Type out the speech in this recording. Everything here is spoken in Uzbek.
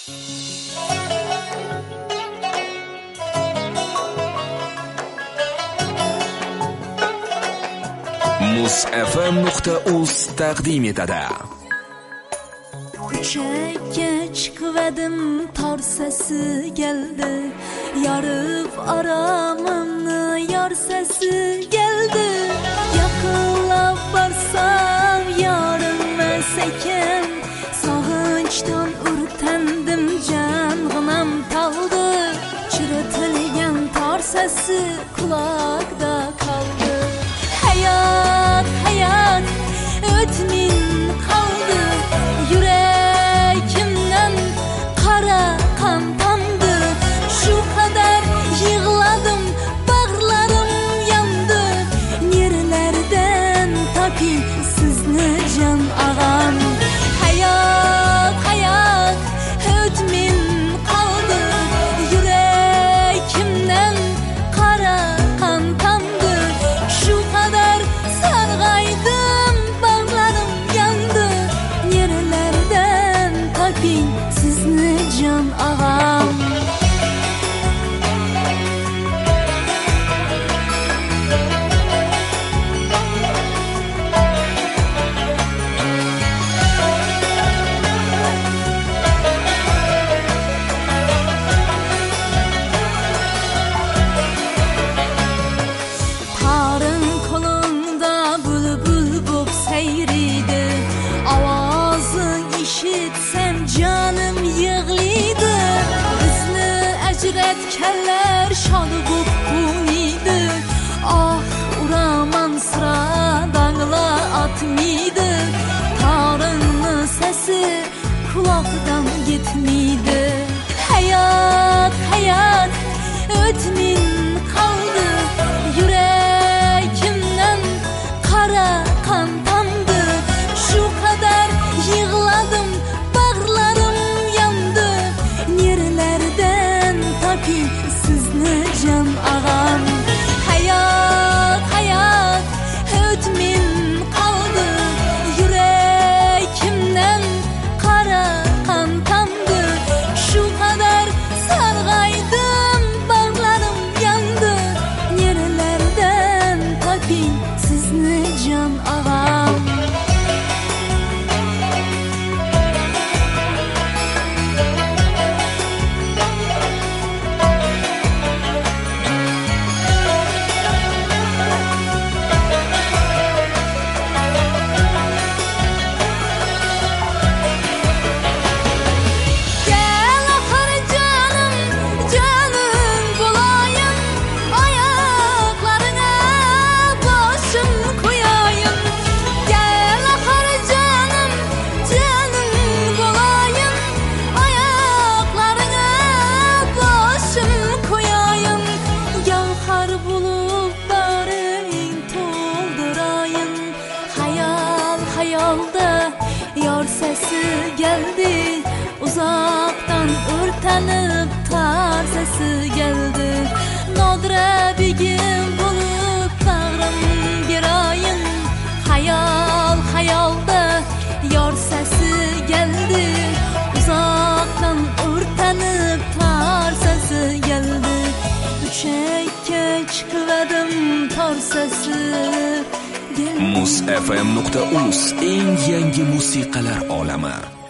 muzfm.uz taqdim etadi. Uchakka chiqvadim, tor sasi keldi. Yorib aramimni yor sasi keldi. Yaqinlab borsam yorilmas ekan. Sog'inchdan urtandim, jang'inam toldi. Chiritilgan tor sasi quloqda qoldi. Hayat, hayat, o'tmin qoldi. Yüreğimden qora qon tamdı. Shu qadar yig'ladim, bag'rlarim yondi. Nerlardan toping sizni jon og'am. Hayat, hayat, o'tmin qoldi. Yüreğimden qora qon tamdı. Shu qadar sarg'aydim, bag'rlarim yondi. Nerlardan toping sizni jon og'am. Tarın kolunda bülbül bo'p sayriydi. Ovozi eshitsam jonim yig'laydi. Bizni ajratganlar shod bo'p qo'niydi. Oh, uraman sira dangla atmaydi. Tarınni sasi quloqdan yetmaydi. Hayat, hayat, o'tmin qoldi. Yüreğimden qora qon tamdı. Shu qadar yig'ladim, bag'rlarim yondi. Nerlardan toping sizni jon og'am. Hayat, hayat, o'tmin qoldi. Yüreğimden qora qon tamdı. Shu qadar sarg'aydim, bag'rlarim yondi. Nerlardan toping sizni jon og'am. Gel ahir canım, canım bulayım. Ayaklarına başım koyayım. Gel ahir canım, canım bulayım. Ayaklarına başım koyayım. Yağar bulutların toldurayım. Hayal, hayalda yor sesi geldi. Uzaktan ürtenip tar sesi geldi. Nodra begim bulup bağrım girayın. Hayal, hayalda yor sesi geldi. Uzaktan ürtenip tar sesi geldi. Uchakka chiqvadim, tor sesi geldi. muzfm.uz eng yangi musiqalar olami.